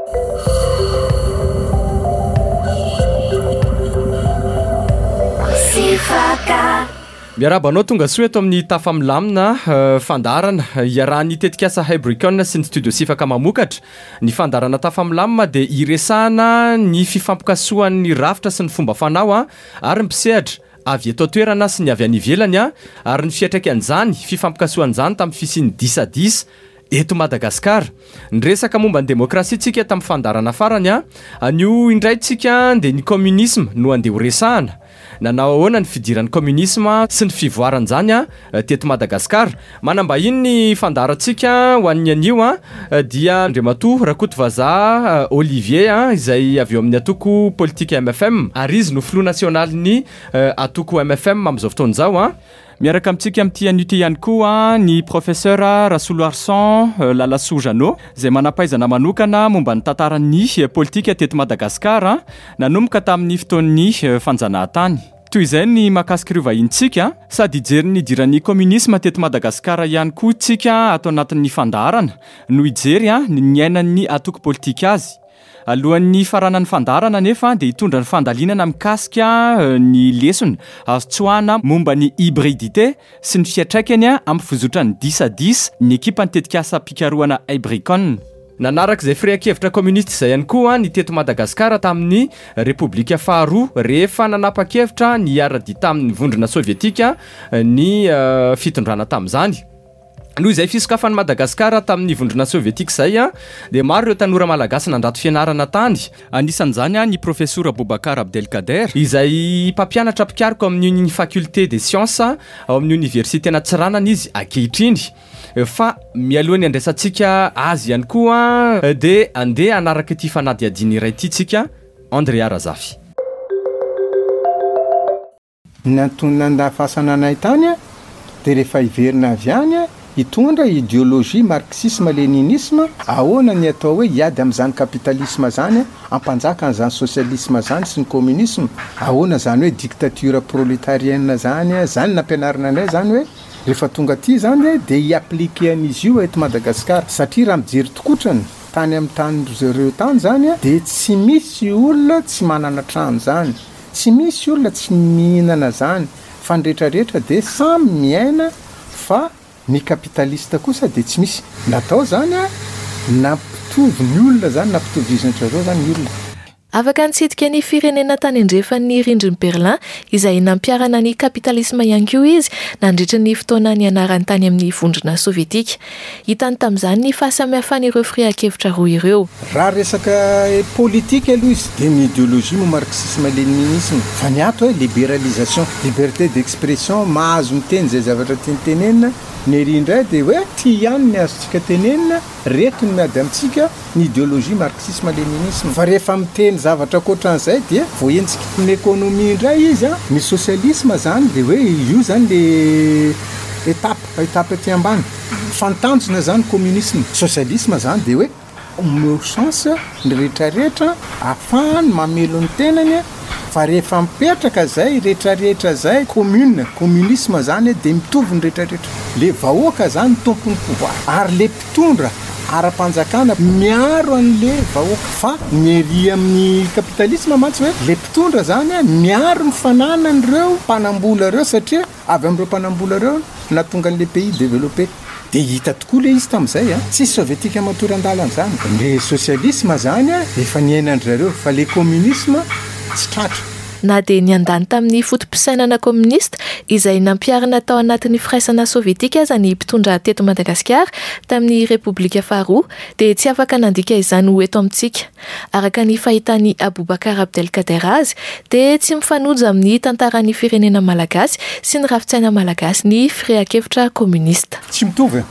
miarabanao tonga soa eto amin'ny tafamilamina fandarana iarahan'ny tetikasa Hybricon sy ny studio sifaka mamokatra ny fandarana tafamilamina dia iresahana ny fifampikasoan'ny rafitra sy ny fomba fanao ary mpisehatra avy eto toerana sy ny avy any ivelany ary ny fiatraikan'izany fifampikasoan'izany tamin'ny fisiany 10 eto Madagasikara. Ny resaka momba ny demokrasitsika tamin'ny fandarana farany anio indraytsika dia ny communisme no andeha ho resahana. Nanao ahoana ny fidiran'ny communisme sy ny fivoaran'izany teto Madagasikara. Manambahiny ny fandarantsika ho an'ny anio dia Andriamatoa Rakotovazaha Olivier izay avy eo amin'ny atoko politika MFM ary izy no flou nasionalin'ny atoko MFM amin'izao fotoan'izao miaraka amintsika amin'ity an'ity ihany koa ny professeur Rasolo Arsan Lalaso Jano izay manampaizana manokana momba ny tantaran'ny politika teto Madagasikara nanomboka tamin'ny fotoan'ny fanjanahantany. Toy izay ny mahakasika ireo vahintsika sady ijery ny idiran'ny communisme teto Madagasikara ihany koa tsika ato anatin'ny fandarana no ijery ny ainan'ny atoko politika azy. Alohan'ny faranan'ny fandarana nefa dia hitondra ny fandalinana mikasika ny lesona azo tsoahana momba ny hybridité sy ny fiatraikany amin'ny fizotran'ny 10 ny ekipan'ny tetikasa pikarohana Hybricon. Nanaraka izay firehakevitra communiste izay ihany koa ny teto Madagasikara tamin'ny Repoblika faharoa rehefa nanapa-kevitra ny hiara-dia tamin'ny vondrona sovietika ny fitondrana tamin'izany. Noho izay fisokafan'ny Madagasikara tamin'ny vondrona sovietika izay dia maro ireo tanora malagasy nandrato fianarana tany. Anisan'izany ny professeur Boubacar Abdelkader izay mpampianatra mpikariko amin'ny faculté des sciences ao amin'ny université Natsiranana izy ankehitriny. Fa mialohan'ny andraisantsika azy ihany koa dia andeha anaraka ity fanadihadiana iray ity tsika Andrea Razafy. Nantonana fahasananay tany dia rehefa iverina avy any hitondra idéologie marxisme-léninisme ahoana ny atao hoe hiady amin'izany kapitalisme zany ampanjaka an'izany socialisme zany sy ny communisme ahoana zany hoe dictature prolétarienne zany nampianarana anay zany hoe rehefa tonga aty zany dia hiaplike an'izy io eto Madagasikara satria raha mijery tokotrany tany amin'ny tany zareo tany zany dia tsy misy olona tsy manana trano zany, tsy misy olona tsy mihinana zany fa ny rehetrarehetra dia samy miaina fa ny kapitalista kosa dia tsy misy natao zany nampitovy ny olona zany nampitoviziny zareo zany ny olona. Afaka nitsidika ny firenena tany andrefan'ny rindriny Berlin izay nampiarana ny kapitalisme ihany koa izy nandritra ny fotoana ny anarany tany amin'ny vondrona sovietika. Hitany tamin'izany ny fahasamihafan'ireo firehakevitra roa ireo. Raha resaka politika aloha izy dia ny idéologie marxisme-léninisme fa ny ato hoe libéralisation, liberté d'expression, mahazo miteny zay zavatra tiantenenina ny ery indray dia hoe ty ihany ny azontsika tenenina reto ny miady amintsika ny idéologie marxisme-léninisme. Fa rehefa miteny zavatra koatran'izay dia voentsika ny économie indray izy ny socialisme zany dia hoe io zany le étape aty ambany fantanjona zany communisme. Socialisme zany dia hoe omeo chance ny rehetrarehetra ahafahany mamelo ny tenany fa rehefa mipetraka zay rehetrarehetra zay communisme zany dia mitovy ny rehetrarehetra. Le vahoaka zany tompony pouvoir ary le mpitondra ara-panjakana miaro an'le vahoaka fa miery amin'ny kapitalisme mantsy hoe le mpitondra zany miaro ny fananan'ireo mpanambola ireo satria avy amin'ireo mpanambola ireo na tonga an'le pays développé. Dia hita tokoa le izy tamin'izay tsy sovietika matory an-dalana zany. Le socialisme zany efa niainan'zareo fa le communisme tsy tratra. Na dia niandany tamin'ny fotom-pisainana communiste izay nampiarana tao anatin'ny firaisana sovietika aza ny mpitondra teto Madagasikara tamin'ny Repoblika faharoa dia tsy afaka nandika izany ho eto amintsika. Araka ny fahitany Boubacar Abdelkader azy dia tsy mifanojo amin'ny tantaran'ny firenena malagasy sy ny rafitsaina malagasy ny firehakevitra communiste. Tsy mitovy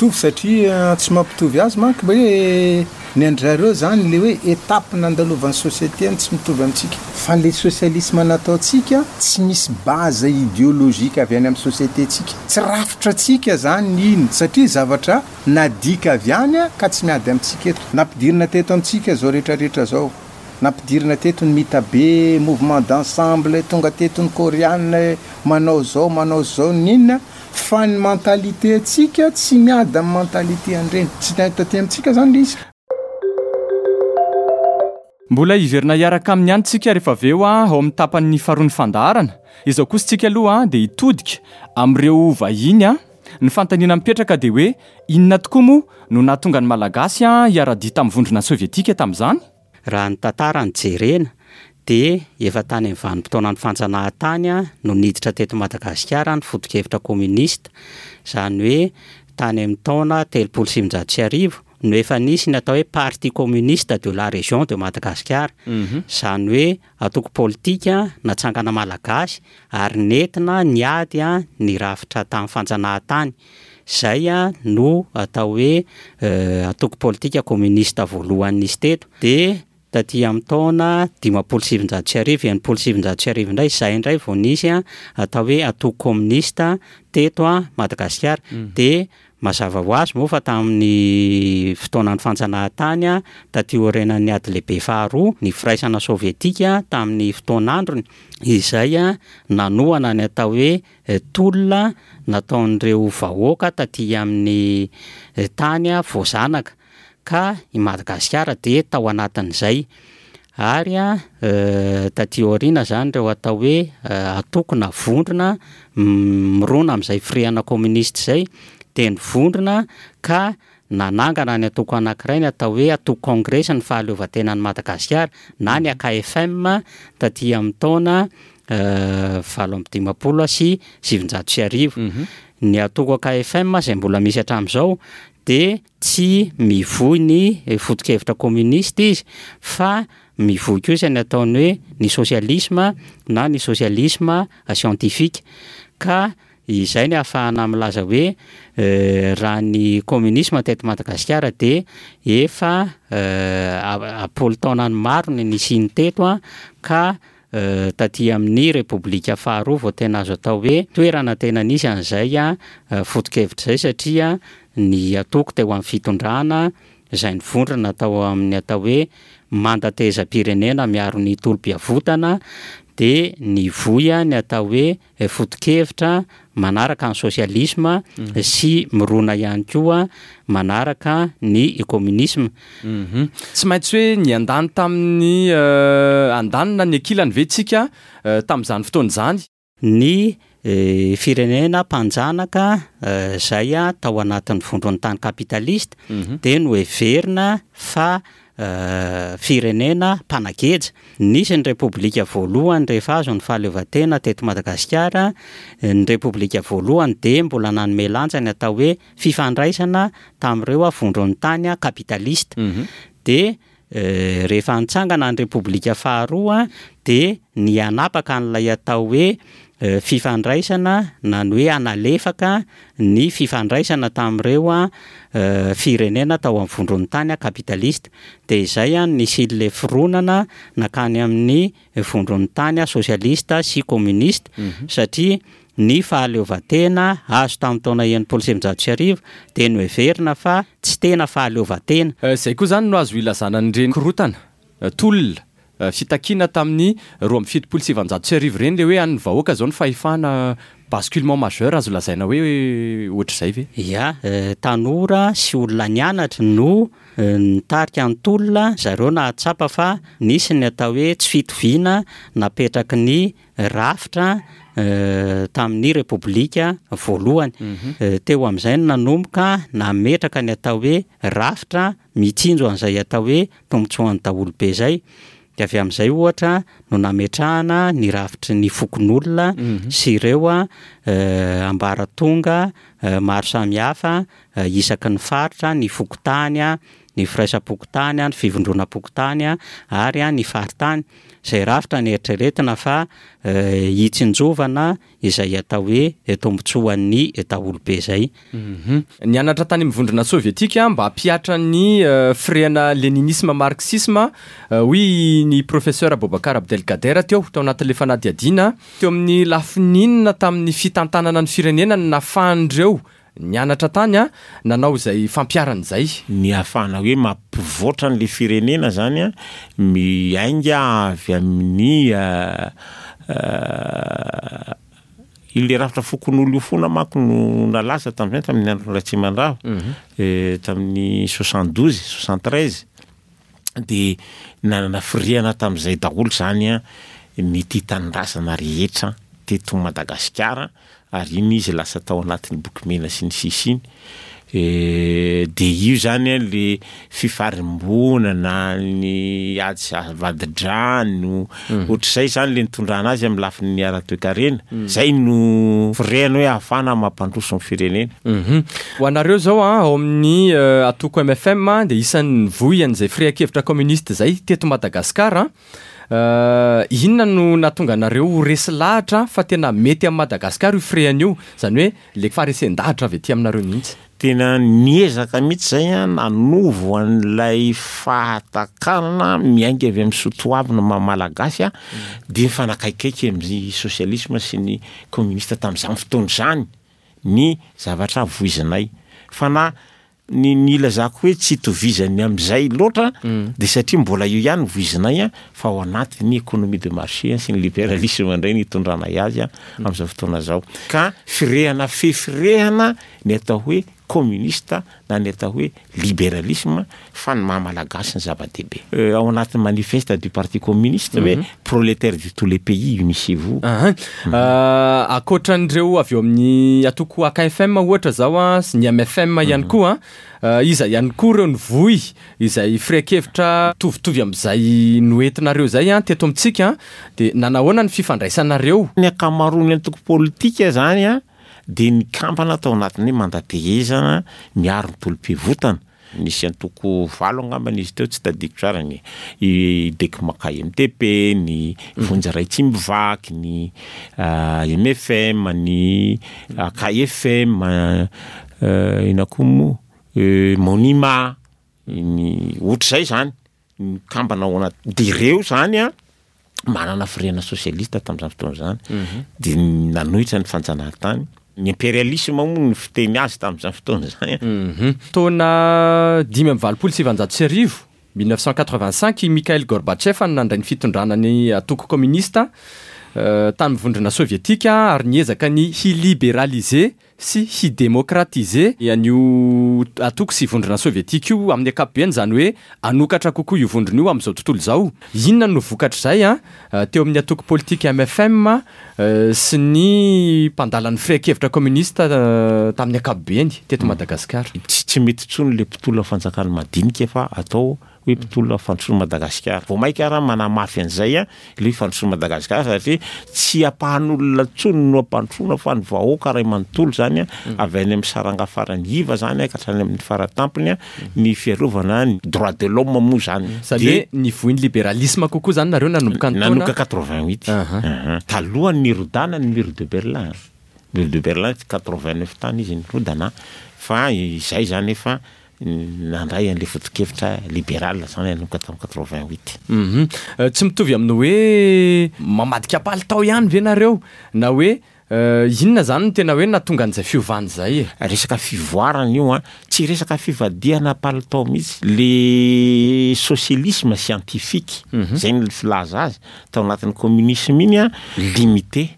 satria tsy mampitovy azy manko hoe ny andrareo zany le hoe étape nandalovan'ny société tsy mitovy amintsika. Fa le socialisme nataontsika tsy misy base idéologique avy any amin'ny société tsika. Tsy rafitra tsika zany iny satria zavatra nadika avy any ka tsy miady amintsika eto. Nampidirina teto amintsika zao rehetrarehetra zao. Nampidirina teto ny mitabe mouvement d'ensemble tonga teto ny coréenne manao zao ninona fa ny mentalité atsika tsy miady amin'ny mentalité andreny. Tsy nahita aty amintsika zany izy. Mbola iverina hiaraka amin'ny antsika rehefa aveo ao amin'ny tapan'ny faharoa ny fandaharana. Izao kosa tsika aloha dia hitodika amin'ireo vahiny ny fantaniana mipetraka dia hoe inona tokoa moa no nahatonga ny malagasy hiara-dia tamin'ny vondrona sovietika tamin'izany. Raha ny tantara ny jerena dia efa tany amin'ny vanim-potoana ny fanjanahantany no niditra teto Madagasikara ny foto-kevitra kominista, izany hoe tany amin'ny taona 1970 no efa nisy ny atao hoe parti communiste de la région de Madagasikara. Izany hoe atoko politika natsangana malagasy ary nentina niady ny rafitra tamin'ny fanjanahantany. Izay no atao hoe atoko politika communiste voalohany nisy teto. Dia taty amin'ny taona 1970 1970 indray izay indray vao nisy atao hoe atoko communiste teto Madagasikara. Dia mazava ho azy moa fa tamin'ny fotoanan'ny fanjanahantany taty orenan'ny ady lehibe faharoa ny firaisana sovietika tamin'ny fotoan'androny izay nanoana ny atao hoe tolona nataon'ireo vahoaka taty amin'ny tany voazanaka ka i Madagasikara dia tao anatin'izay. Ary taty aoriana zany ireo atao hoe atoko na vondrona mirona amin'izay firehana kominista izay dia nivondrona ka nanangana ny atoko anankiray ny atao hoe atoko kongresa ny fahaleovantenan'ny Madagasikara na ny AKFM taty amin'ny taona 1970 sy 1970. Ny atoko AKFM izay mbola misy hatramin'izao dia tsy mivoy ny foto-kevitra kominista izy fa mivoy kosa ny ataony hoe ny sosialisma na ny sosialisma scientifique. Ka izay ny ahafahana milaza hoe raha ny komunisma teto Madagasikara dia efa apolo taonany maro ny nisiny teto ka taty amin'ny repoblika faharoa vao tena azo atao hoe toerana tena nisy an'izay foto-kevitra izay satria ny atoko teo amin'ny fitondrana izay ny vondrona atao amin'ny atao hoe mandatezam-pirenena miaro ny tolom-piavotana dia ny voya ny atao hoe foto-kevitra manaraka ny sosialisma sy mirona ihany koa manaraka ny komunisma. Tsy maintsy hoe ny andany tamin'ny andanina ny akilany ve tsika tamin'izany fotoana izany. Ny firenena mpanjanaka izay tao anatin'ny vondron'ny tany kapitalista dia no heverina fa firenena mpanakeja. Nisy ny repoblika voalohany rehefa azo ny fahaleovantena teto Madagasikara. Ny repoblika voalohany dia mbola nanome lanja ny atao hoe fifandraisana tamin'ireo vondron'ny tany kapitalista. Dia rehefa nitsangana ny repoblika faharoa dia ny anapaka n'ilay atao hoe fifandraisana na ny hoe analefaka ny fifandraisana tamin'ireo firenena tao amin'ny vondron'ny tany kapitalista. Dia izay nisy ilay fironana nakany amin'ny vondron'ny tany sosialista sy komunista satria ny fahaleovantena azo tamin'ny taona 1970 dia no heverina fa tsy tena fahaleovantena. Izay koa zany no azo ilazana n'ireny korotana tolona fitakiana tamin'ny 1770 ireny le hoe an'ny vahoaka zao ny fahefana basculement majeur azo lazaina hoe ohatr'izay ve? Ya, tanora sy olona nianatra no nitarika ny tolona zareo nahatsapa fa nisy ny atao hoe tsy fitoviana napetraky ny rafitra tamin'ny repoblika voalohany. Teo amin'izay nanomboka nametraka ny atao hoe rafitra mitsinjo an'izay atao hoe tombotsoan'ny daholobe izay. Dia avy amin'izay ohatra no nametrahana ny rafitry ny fokon'olona sy ireo ambaratonga maro samihafa isaky ny faritra, ny fokotany, ny firaisam-pokotany, ny fivondrona-pokotany ary ny faritany. Izay rafitra ny eritreretina fa hitsinjovana izay atao hoe tombotsoan'ny daholobe izay. Nianatra tany amin'ny vondrona sovietika mba hampiatra ny firehana léninisme marxisme hoy ny professeur Boubacar Abdelkader teo anatin'ilay fanadihadiana teo amin'ny lafininina tamin'ny fitantanana ny firenena ny nafahan'ireo nianatra tany nanao izay fampiarana izay. Ny ahafahana hoe mampivoatra n'le firenena zany miainga avy amin'ny ilay rafitra fokon'olo io fona manko no nalaza tamin'izay tamin'ny andro Ratsimandrava tamin'ny 72 73 de nanana firiana tamin'izay daholo zany a ny ty tanindrazana rehetra teto Madagasikara ary iny izy lasa tao anatin'ny boky mena sy ny sisiny. De io zany a le fifarimbonana ny ady vadidrano ohatr'izay zany le nitondrana azy amin'ny lafin'ny ara-toe-karena zay no firehana hoe ahafana mampandroso ny firenena. Ho anareo zao ao amin'ny atoko MFM de isan'ny voyan'izay firehakevitra communiste zay teto Madagasikara. Inona no natonga anareo resy lahatra fa tena mety amin'ny Madagasikara io firehan'io, zany hoe le faharesen-dahatra avy ety aminareo mihitsy? Tena niezaka mihitsy zay a nanovo an'ilay fahatakarana miainga avy amin'ny soatoavina malagasy a de mifanakaikaiky amin'ny sosialisma sy ny communiste tamin'izany fotoana zany ny zavatra voizinay. Fa na ny ilazako hoe tsy tovizany amin'izay loatra de satria mbola io ihany voizinay a fa ao anatin'ny économie de marché sy ny libéralisme indray nitondranay azy a amin'izao fotoana zao. Ka firehana fefirehana ny atao hoe communiste na ny atao hoe libéralisme fa ny mahamalagasy ny zava-dehibe. Ao anatin'ny manifeste du parti communiste hoe prolétaire de tous les pays unissez-vous. Akoatran'ireo avy eo amin'ny atoko AKFM ohatra zao a sy ny MFM ihany koa iza ihany koa ireo ny voy izay firehakevitra tovitovy amin'izay noentinareo zay a teto amintsika de nanahoana ny fifandraisanareo? Ny akamaroany antoko politika zany a de ny kampana tao anatin'ny mandatehezana miaro ny tolom-pivotana. Nisy antoko valo angambany izy teo tsy tadiko tsara ny Deko Makay MTP, ny Vonjaray Tsimbivaky, ny MFM, ny KFM, ina koa moa Monima, ny ohatr'izay zany ny kampana ao anaty. De ireo zany a manana firehana sosialista tamin'izany fotoana zany de nanohitra ny fanjanahantany. Ny impérialisme moa ny fiteny azy tamin'izany fotoana zany. Taona 5-7 1985 Mikhail Gorbatchev nandray ny fitondranany atoko communiste tamin'ny vondrona sovietika ary niezaka ny hilibéraliser sy hidémocratiser an'io atoko sy vondrona sovietika io amin'ny ankapobeny, zany hoe anokatra kokoa io vondrona io amin'izao tontolo zao. Inona no vokatra zay teo amin'ny atoko politika MFM sy ny mpandalan'ny firehakevitra communiste tamin'ny ankapobeny teto Madagasikara? Tsy mety tsony le mpitolona fanjakana madinika fa atao hoe mpitolona fandrosoana Madagasikara. Vao maika raha manamafy an'izay le fandrosoana Madagasikara satria tsy ampahan'olona tsony no ampandrosoana fa ny vahoaka ray manontolo zany avy any amin'ny saranga farany iva zany ka hatrany amin'ny faratampony ny fiarovana ny droit de l'homme moa zany. Sady hoe ny voin'ny libéralisme kokoa zany nareo nanomboka ny taona? Nanomboka 88. Talohan'ny nirodana ny mur de Berlin. Mur de Berlin 89 tany izy nirodana fa izay zany efa nandray an'le foto-kevitra libéral zany anomboka tamin'ny 88. Tsy mitovy amin'ny hoe mamadika palitao ihany ve nareo na hoe inona zany tena hoe natonga an'izay fiovany zay? Resaka fivoarana io tsy resaka fivadiana palitao mihitsy. Le socialisme scientifique zay ny filaza azy tao anatin'ny communisme iny limité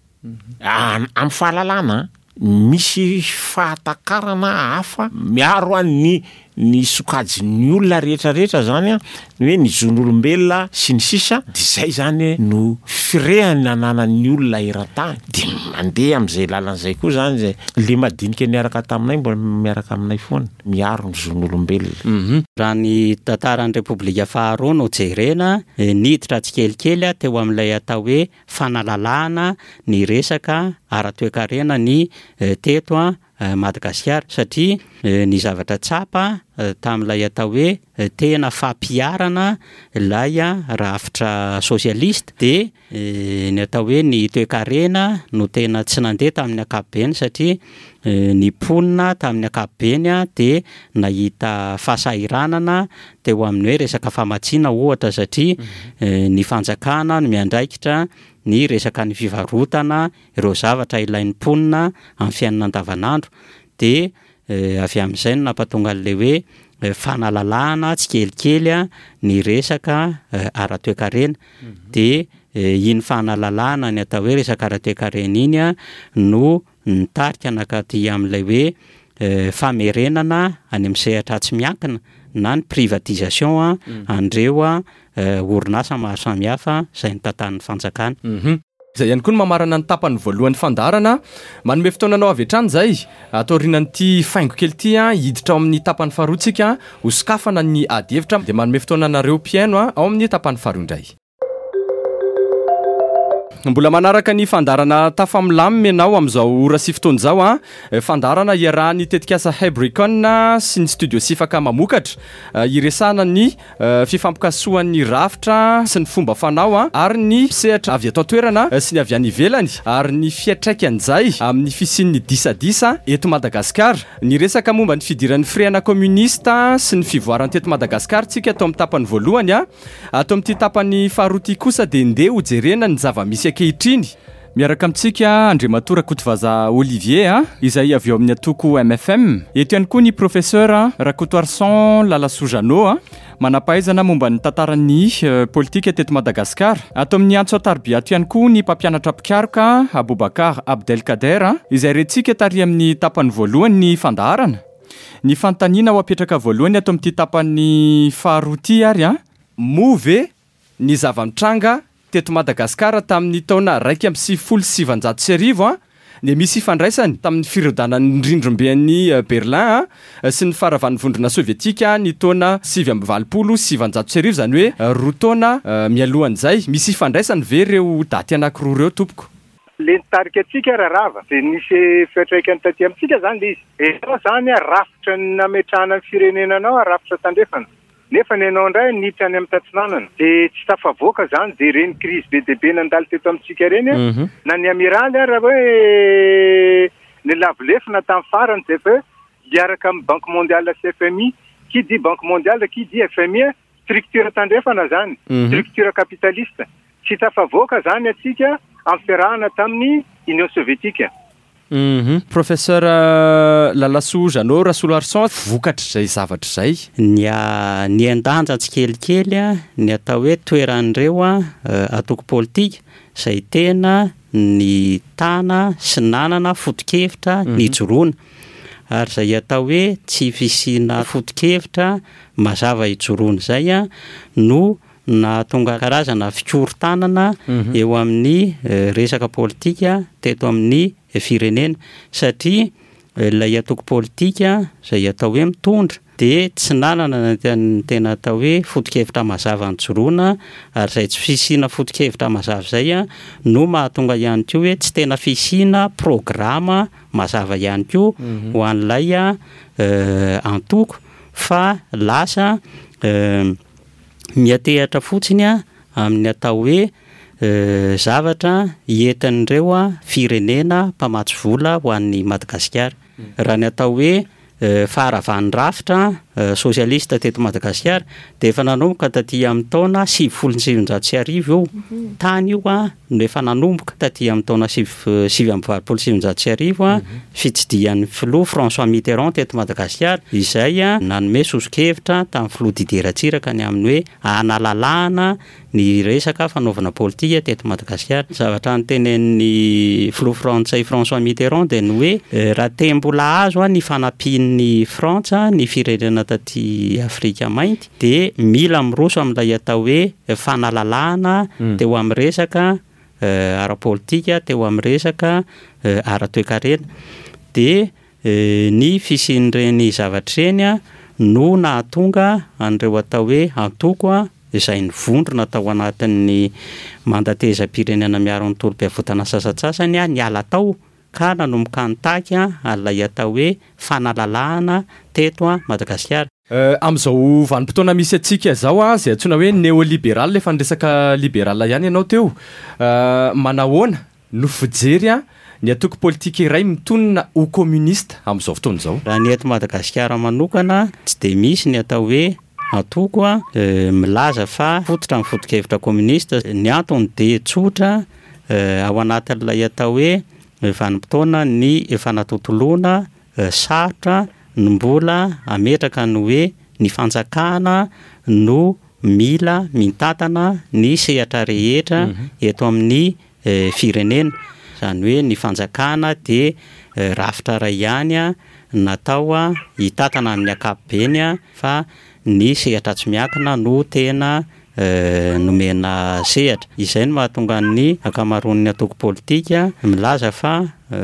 amin'ny fahalalana. Misy fahatakarana hafa miaro ny sokajin'ny olona rehetrarehetra zany ny hoe ny zon'olombelona sy ny sisa de zay zany no firehany nananan'ny olona eran-tany de mandeha amin'izay lalan'izay koa zany zay le madinika niaraka taminay mbola miaraka aminay foana miaro ny zon'olombelona. Raha ny tantaran'ny Repoblika faharoa no jerena niditra tsikelikely teo amin'ilay atao hoe fanalalahana ny resaka ara-toe-karena ny teto Madagasikara satria ny zavatra tsapa tamin'ilay atao hoe tena fampiarana ilay rafitra sosialista de ny atao hoe ny toe-karena no tena tsy nandeha tamin'ny ankapobeny satria ny ponina tamin'ny ankapobeny de nahita fahasahiranana teo amin'ny hoe resaka famatsiana ohatra satria ny fanjakana no miandraikitra ny resaka ny fivarotana ireo zavatra ilain'ny ponina amin'ny fiainana andavanandro de avy amin'izay no nampatonga an'le hoe fanalalahana tsikelikely ny resaka ara-toe-karena de iny fanalalahana ny atao hoe resaka ara-toe-karena iny no nitarika nakaty amin'ilay hoe famerenana any amin'ny sehatra tsy miankina na ny privatisation andreo orinasa maro samihafa zay ny tantan'ny fanjakana. Zay ihany koa ny mamarana ny tapany voalohan'ny fandarana. Manome fotoananao avy hatrany zay atorianan'ity faingo kely ity hiditra ao amin'ny tapany faharoatsika hosokafana ny ady hevitra dia manome fotoananareo piaino ao amin'ny tapany faharoa indray. Mbola manaraka ny fandarana tafamilamina ianao amin'izao ora sy fotoana izao fandarana iarahan'ny tetikasa Hebricon sy ny studio sifaka mamokatra iresana ny fifampikasoan'ny rafitra sy ny fomba fanao ary ny sehatra avy ato toerana sy ny avy any ivelany ary ny fiatraikan'izay amin'ny fisian'ny disadisa eto Madagasikara. Ny resaka momba ny fidiran'ny freana communiste sy ny fivoarany teto Madagasikara tsika atao amin'ny tapany voalohany atao amin'ity tapany faharoa kosa dia ndeha ho jerena ny zava-misy ankehitriny. Miaraka amintsika Andriamatora Kotovaza Olivier izay avy eo amin'ny atoko MFM. Eto ihany koa ny professeur Rakotoarson Lalasoujano manampahaizana momba ny tantaran'ny politika teto Madagasikara. Ato amin'ny antso atarbia ato ihany koa ny mpampianatra mpikaroka Aboubakar Abdelkader izay retsika tary amin'ny tapany voalohany ny fandaharana. Ny fantaniana ho apetraka voalohany ato amin'ity tapany faharoa ary move ny zava-mitranga teto Madagasikara tamin'ny taona 1970 dia misy ifandraisany tamin'ny firodanan'ny rindrom-ben'ny Berlin sy ny faravan'ny vondrona sovietika ny taona 1970 zany hoe roa taona mialohan'izay misy ifandraisany ve reo daty anankiroa reo tompoko. Le nitarika antsika rarava dia nisy fiatraikany taty amintsika zany izy enao zany rafitra nametrahana ny firenenanao rafitra tandrefana nefa ny anao indray niditra any amin'ny tatsinanana dia tsy tafavoaka zany dia reny crise be dia be nandalo teto amintsika reny na ny amiraly raha hoe ny lavolefina tamin'ny farany zay hoe hiaraka amin'ny banque mondiale sy FMI qui dit banque mondiale qui dit FMI structure tandrefana zany structure capitaliste tsy tafavoaka zany atsika amin'ny fiarahana tamin'ny Union soviétique. Professeur Lalasoujano Rakotoarson vokatra zay zavatra zay ny andanja tsikelikely ny atao hoe toeran'ireo atoko politika zay tena ny tana sy nanana foto-kevitra ny joroana ary zay atao hoe tsy fisina foto-kevitra mazava ijoroana zay no na tonga karazana fikorontanana eo amin'ny resaka politika teto amin'ny firenena satria ilay atoko politika zay atao hoe mitondra dia tsy nanana tena atao hoe foto-kevitra mazava ny joroana ary zay tsy fisina foto-kevitra mazava zay no mahatonga ihany koa hoe tsy tena fisina programa mazava ihany koa ho an'ilay antoko fa lasa miatehatra fotsiny amin'ny atao hoe zavatra entin'ireo firenena mpamatsy vola ho an'ny Madagasikara. Raha ny atao hoe faharavan'ny rafitra sosialista teto Madagasikara dia efa nanomboka taty amin'ny taona 1970 io tany io no efa nanomboka taty amin'ny taona 1970 fitsidihan'ny filoha François Mitterrand teto Madagasikara izay nanome sosokevitra tamin'ny filoha Didier Ratsiraka ny amin'ny hoe analalahana ny resaka fanaovana politika teto Madagasikara. Zavatra nytenen'ny filoha frantsay François Mitterrand dia ny hoe raha te mbola azo ny fanampian'ny Frantsa ny firenena taty Afrika mainty dia mila miroso amin'ilay atao hoe fanalalahana teo amin'ny resaka ara-politika teo amin'ny resaka ara-toekarena dia ny fisian'ireny zavatra ireny no nahatonga an'ireo atao hoe antoko izay ny vondrona tao anatin'ny mandatezam-pirenena miaro ny tolom-pivotana sasatsasany ny ala tao ka nanomboka nitaky an'ilay atao hoe fanalalahana teto Madagasikara. Amin'izao vanim-potoana misy atsika zao zay antsoina hoe néolibéral efa niresaka libéral ihany ianao teo manahoana no fijery ny atoko politika iray mitonona ho communiste amin'izao fotoana izao. Raha ny eto Madagasikara manokana tsy dia misy ny atao hoe antoko milaza fa fototra amin'ny foto-kevitra communiste ny antony dia tsotra ao anatin'ilay atao hoe vanim-potoana ny fanatotoloana sarotra no mbola ametraka ny hoe ny fanjakana no mila mitantana ny sehatra rehetra eto amin'ny firenena zany hoe ny fanjakana dia rafitra ray ihany natao hitantana amin'ny ankapobeny fa ny sehatra tsy miakina no tena nomena sehatra. Izay no mahatonga ny akamaroan'ny atoko politika milaza fa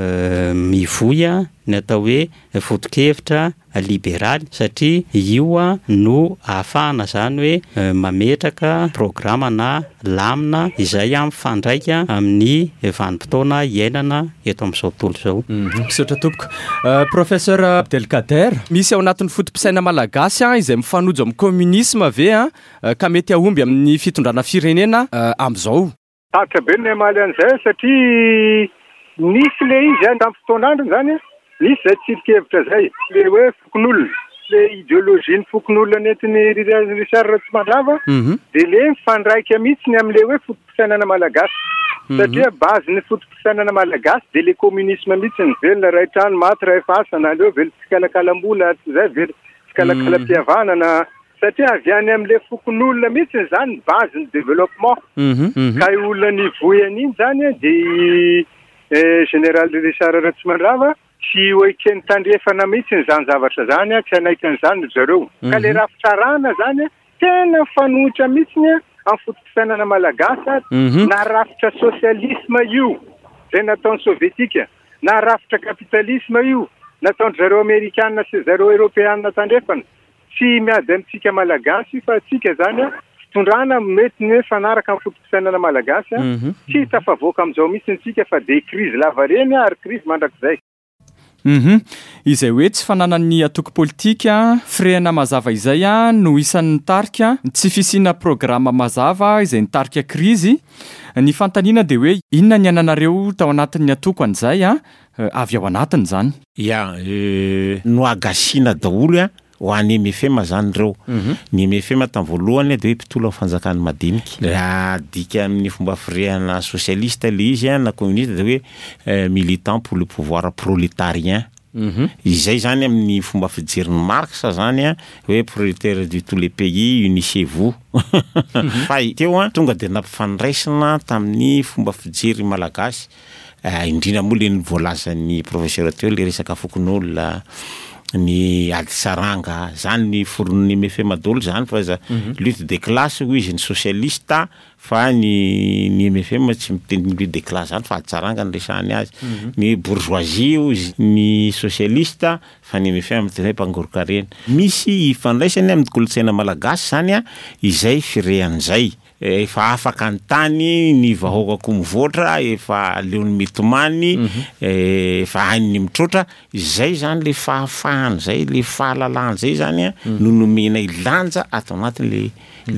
mivoya ny atao hoe foto-kevitra liberaly satria io no ahafahana zany hoe mametraka programa na lamina izay mifandraika amin'ny vanim-potoana iainana eto amin'izao tontolo izao. Misaotra tompoko. Professeur Abdelkader, misy ao anatin'ny fotom-pisaina malagasy izay mifanojo amin'ny communisme ve ka mety ahomby amin'ny fitondrana firenena amin'izao? Tatra be ny amaly an'izay satria nisy le izy andamy fotoan'andro zany nisy zay tsirikevitra zay le hoe fokon'olona le idéologie-ny fokon'olona netiny Richard Ratsimandrava de le mifandraika mihitsy ny amin'le hoe fotom-pisainana malagasy satria base ny fotom-pisainana malagasy de le communisme mihitsy ny velona ray trano maty ray fasana aleo velo tsikalakalam-bola zay velo tsikalakalam-pihavanana satria avy any amin'le fokon'olona mihitsy zany base ny développement ka olona ny voyany iny zany de général Richard Ratsimandrava tsy hoe-keny tandrefana mihitsy ny zany zavatra zany tsy anaiky an'izany zareo ka le rafitsarana zany tena fanohitra mihitsy ny amin'ny fotom-pisainana malagasy na rafitra socialisme io zay nataony sovietika na rafitra kapitalisme io nataony zareo amerikanina sy zareo européanina tandrefana tsy miady amintsika malagasy fa atsika zany fitondrana mety ny fanaraka amin'ny fotom-pisainana malagasy tsy tafavoaka amin'izao mihitsy ntsika fa de crise lava reny ary crise mandrakizay. Izay hoe tsy fananan'ny atoko politika firehana mazava izay no isan'ny tarika tsy fisina programa mazava izay nitarika krizy. Ny fantaniana de hoe inona ny ananareo tao anatin'ny atoko an'izay avy ao anatiny zany. No agasina daholo ho any MFM zany reo. Ny MFM tamin'ny voalohany de hoe mpitolo amin'ny fanjakany madinika. Raha dika amin'ny fomba firehana socialiste le izy na communiste de hoe militant pour le pouvoir prolétarien. Izay zany amin'ny fomba fijeriny Marx zany hoe prolétaire de tous les pays unissez-vous. Fa teo tonga de nampifandraisana tamin'ny fomba fijery malagasy indrindra moa le voalazan'ny professeur teo le resaka fokon'olona ny ady saranga zany ny foron'ny MFM daholo zany fa lutte des classes hoy izy ny socialiste fa ny MFM tsy miteny lutte des classes zany fa ady saranga ny resahany azy. Ny bourgeoisie hoy ny socialiste fa ny MFM miteny mpangorokarena. Misy ifandraisany amin'ny kolotsaina malagasy zany izay firehan'izay. Efa afaka antany ny vahoakako mivoatra efa leony mitomany efa hainy mitrotra izay zany le fahafahany zay le fahalalahany zay zany no nomena ilanja ato anaty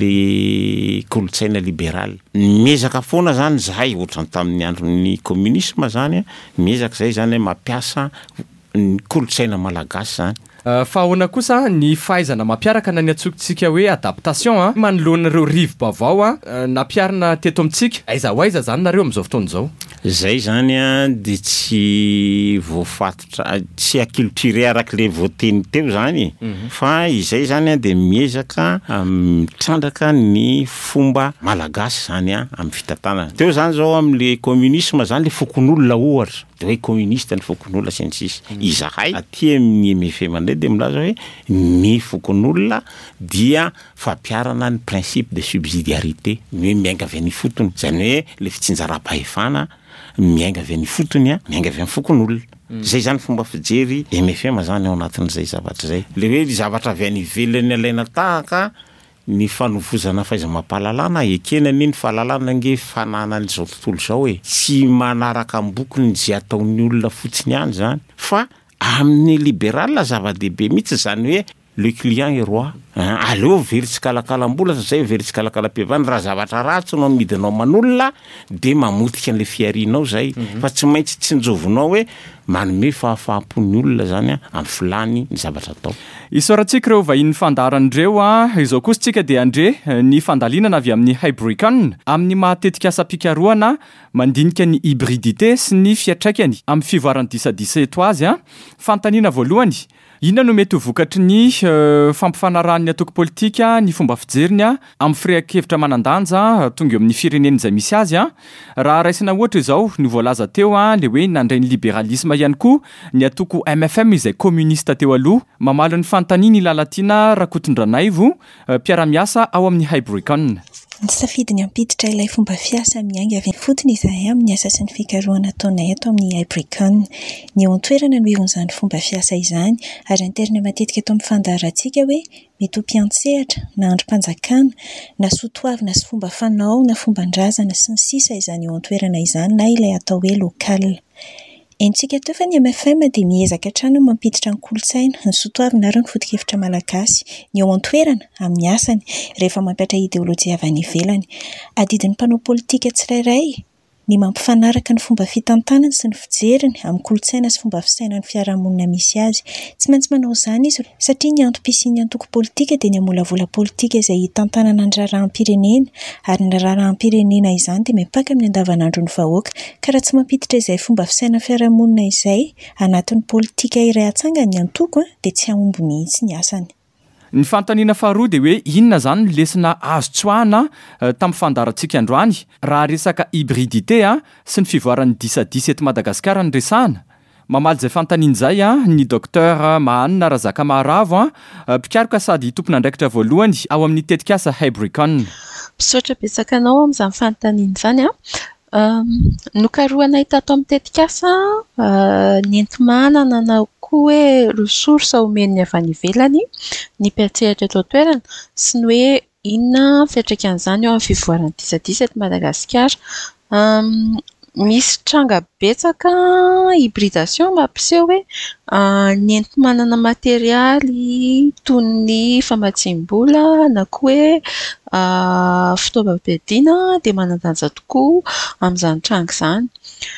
le kolotsaina libéral. Miezaka foana zany zahay ohatrany tamin'ny andron'ny communisme zany miezaka zay zany mampiasa ny kolotsaina malagasy zany. Fa ahoana kosa ny fahaizana mampiaraka na ny atsokontsika hoe adaptation manoloanareo rivo-bavao nampiarina teto amintsika aiza ho aiza zany nareo amin'izao fotoana izao. Zay zany de tsy voafatotra tsy aculturé arak'le voateny teo zany fa izay zany de miezaka mitrandraka ny fomba malagasy zany amin'ny fitantanana. Teo zany zao amin'le communisme zany le fokon'olona ohatra de hoe communiste ny fokon'olona sy ny sisa. Izahay aty amin'ny MFM mandray de milaza hoe ny fokon'olona dia fampiarana ny principe de subsidiarité hoe miainga avy amin'ny fotony zany hoe le fitsinjaram-pahefana miainga avy amin'ny fotony miainga avy amin'ny fokon'olona. Zay zany fomba fijery MFM zany ao anatin'izay zavatra zay. Le hoe zavatra avy any ivelany alaina tahaka ny fanovozana fahaiza-mampahalalana ekena ny fahalalana nge fananany zao tontolo zao tsy manaraka ambokony zay ataon'ny olona fotsiny ihany zany fa amin'ny libéral zava-dehibe mihitsy zany hoe le client est roi. Aleo very tsikalakalam-bola zay very tsikalakalam-pihevana raha zavatra ratsy no midinao manolona de mamotika an'le fiarinao zay fa tsy maintsy tsinjovinao hoe manome fahafahampon'ny olona zany amin'ny filany ny zavatra atao. Isaorantsika ireo vahiny fandaran'ireo izao kosa tsika de andre ny fandalinana avy amin'ny Hybricon amin'ny matetika asa-pikarohana mandinika ny hybridité sy ny fiatraikany amin'ny fivoarany disadisa eto azy fantaniana voalohany Inona no mety ho vokatry ny fampifanarahan'ny atoko politika ny fomba fijeriny amin'ny firehan-kevitra manandanja tonga eo amin'ny firenena izay misy azy raha raisina ohatra izao ny voalaza teo le hoe nandray ny liberalisme ihany koa ny atoko MFM izay communiste teo aloha mamalo ny fanontaniana Lalatiana Rakotondranaivo mpiara-miasa ao amin'ny Hybricon. Ny safidy ny ampiditra ilay fomba fiasa mianga avy fotony izahay amin'ny asa sy ny fikarohana ataonay ato amin'ny Hybricon. Ny eo an-toerana no ihon'izany fomba fiasa izany ary internet matetika eto amin'ny fandaharantsika hoe mety ho mpiantsehatra na androm-panjakana na soatoavina sy fomba fanao na fomban-drazana sy ny sisa izany eo an-toerana izany na ilay atao hoe lokal. Entsika teo fa ny MFM dia miezaka hatrany mampiditra ny kolontsaina, ny soatoavina ary ny foto-kevitra malagasy ny eo an-toerana amin'ny asany rehefa mampiatra ideolojia avy any ivelany. Adidin'ny mpanao politika tsirairay ny mampifanaraka ny fomba fitantanany sy ny fijeriny amin'ny kolontsaina sy fomba fisainan'ny fiarahamonina misy azy. Tsy maintsy manao izany izy satria ny antom-pisian'ny antoko politika dia ny amolavola politika izay hitantanana ny raharaham-pirenena ary ny raharaham-pirenena izany dia miampaka amin'ny andavanandron'ny vahoaka ka raha tsy mampiditra izay fomba fisainan'ny fiarahamonina izay anatin'ny politika iray atsangany ny antoko dia tsy ahomby mihitsy ny asany. Ny fanontaniana faharoa dia hoe inona izany no lesona azo tsoahana tamin'ny fandaharantsika androany raha resaka hybridité sy ny fivoaran'ny disadisa eto Madagasikara ny resahana. Mamaly izay fanontaniana izay ny docteur Mahanina Razaka Maharavo mpikaroka sady tompon'andraikitra voalohany ao amin'ny tetikasa Hybricon. Misaotra betsaka anao amin'izany fanontaniana izany nokarohanay tato amin'ny tetikasa ny enti-manana na koa hoe resource omen'ny avy any ivelany ny mpiantsehatra eto an-toerana sy ny hoe inona fiantraikan'izany eo amin'ny fivoaran'ny disadisa eto Madagasikara. Misy tranga betsaka hybridation mampiseho hoe ny enti-manana materialy toy ny famatsiam-bola na koa hoe fitaovam-piadiana dia manan-danja tokoa amin'izany tranga izany.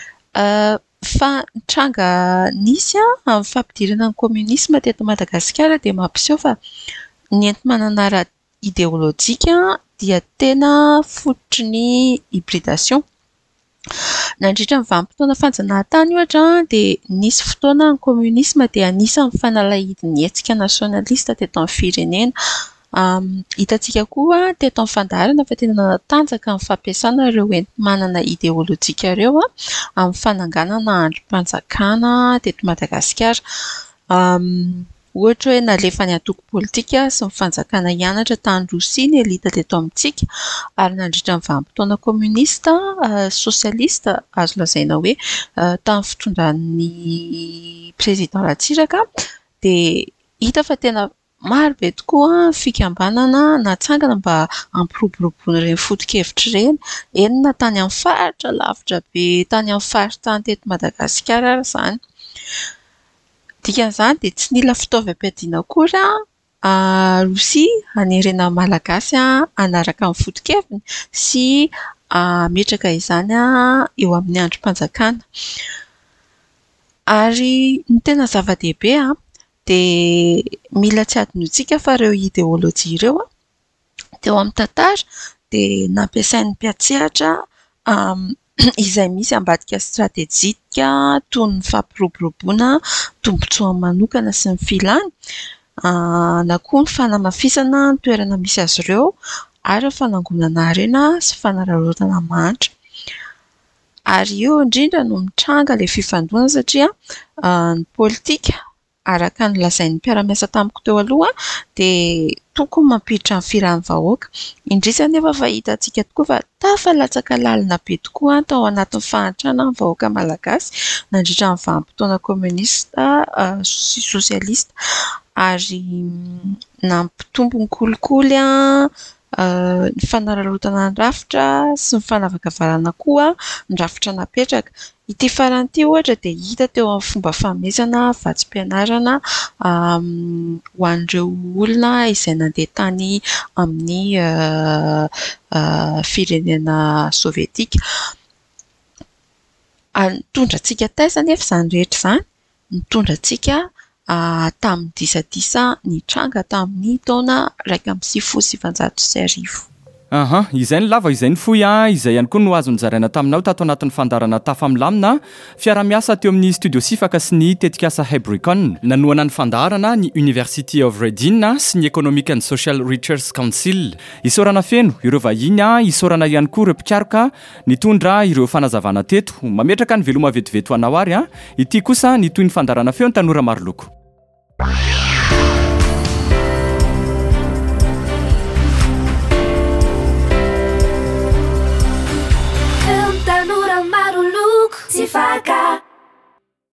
Fa ny tranga nisy amin'ny fampidirana ny communisme teto Madagasikara dia mampiseho fa ny enti-manana ara-ideolojika dia tena fototry ny hybridation. Nandritra ny vanim-potoana fanjanahantany ohatra dia nisy fotoana ny communisme dia anisan'ny fanalahidin'ny hetsika nasionalista teto amin'ny firenena. Hitantsika koa teto amin'ny fandaharana fa tena nanatanjaka ny fampiasana ireo enti-manana ideolojika ireo amin'ny fananganana androm-panjakana teto Madagasikara. Ohatra hoe nalefa ny antoko politika sy ny fanjakana hianatra tany Rosia ny elita teto amintsika ary nandritra ny vanim-potoana communiste sosialista azo lazaina hoe tamin'ny fitondran'ny président Ratsiraka dia hita fa tena maro be tokoa fikambanana natsangana mba hampiroboroboana ireny foto-kevitra ireny enina tany amin'ny faritra lavitra be tany amin'ny faritany teto Madagasikara ary izany. Dikan'izany dia tsy nila fitaovam-piadiana akory Rosia hanerena malagasy hanaraka amin'ny foto-keviny sy metraka izany eo amin'ny androm-panjakana. Ary ny tena zava-dehibe dia mila tsy adinotsika fa ireo ideolojia ireo teo amin'ny tantara dia nampiasain'ny mpiantsehatra izay misy ambadika stratégique toy ny fampiroboroboana tombotsoa manokana sy ny filana na koa ny fanamafisana ny toerana misy azy ireo ary ny fanangonana harena sy fanararaotana manitra. Ary eo indrindra no mitranga ilay fifandonana satria ny politika araka ny lazain'ny mpiara-miasa tamiko teo aloha dia tokony mampiditra ny firan'ny vahoaka. Indrisy nefa fa hitantsika tokoa fa tafalatsaka lalina be tokoa tao anatin'ny fahantrana ny vahoaka malagasy nandritra ny vanim-potoana communiste sy sosialista ary nampitombo ny kolikoly ny fanararaotana ny rafitra sy ny fanavakavarana koa ny rafitra napetraka. Ity faran'ity ohatra dia hita teo amin'ny fomba fanomezana vatsim-pianarana ho an'ireo olona izay nandeha tany amin'ny firenena sovietika. Nitondrantsika taiza nefa izany rehetra izany? Nitondrantsika tamin'ny disadisa ny tranga tamin'ny taona 1990. Izay ny lava izay ny foy izay ihany koa no azo nyzaraina taminao tato anatin'ny fandarana tafamilamina fiara-miasa teo amin'ny studio sifaka sy ny tetikasa Hebricon nanoana ny fandarana ny University of Reading sy ny Economic and Social Research Council isorana feno ireo vahiny isorana ihany koa ireo mpikaroka nitondra ireo fanazavana teto mametraka ny veloma vetoveto anao ary ity kosa ny toy ny fandarana feo ny tanora maro loko Sifaka